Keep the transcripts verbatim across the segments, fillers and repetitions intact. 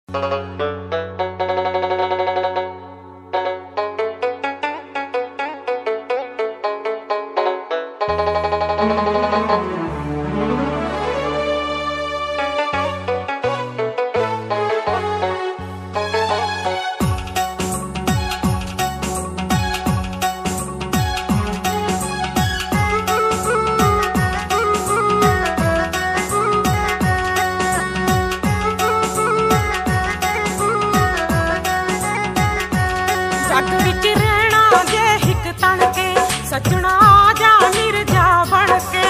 जग विच रहना जे हिक तन के सजना जा निर्जा बन के।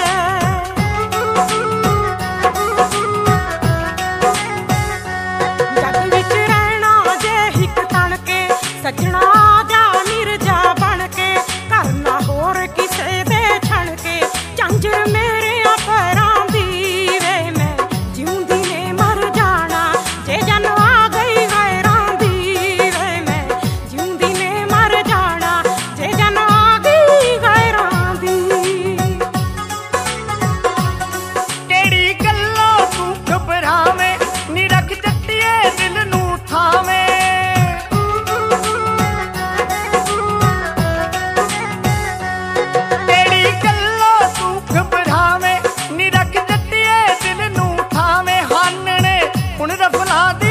जग विच रहना जे हिक तन के सजना जा निर्जा बन के। करना होर किसे दे छण के झंझर मेरे अपरां दी वे मैं जिउंदी ने मर जाना जे जन आ गई गैरां दी वे मैं जिउंदी ने मर जाना जे जन आ गई गैरां दी। केड़ी गल्लों तू घबरावे नी रख जट्टिए दिल नू थावे। केड़ी गल्लों तू घबरावे नी रख जट्टिए दिल नू थावे। हानने हुण रफला दी